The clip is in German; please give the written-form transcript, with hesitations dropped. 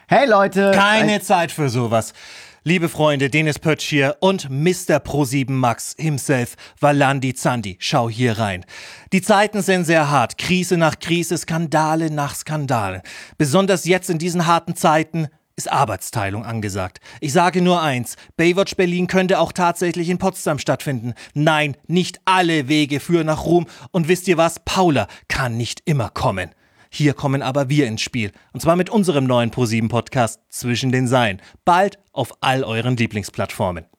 Hey Leute! Keine Zeit für sowas. Liebe Freunde, Dennis Pötsch hier und Mr. Pro7 Max himself, Valandi Zandi. Schau hier rein. Die Zeiten sind sehr hart. Krise nach Krise, Skandale nach Skandalen. Besonders jetzt in diesen harten Zeiten ist Arbeitsteilung angesagt. Ich sage nur eins, Baywatch Berlin könnte auch tatsächlich in Potsdam stattfinden. Nein, nicht alle Wege führen nach Ruhm. Und wisst ihr was? Paula kann nicht immer kommen. Hier kommen aber wir ins Spiel. Und zwar mit unserem neuen Pro7 Podcast Zwischen den Zeilen. Bald auf all euren Lieblingsplattformen.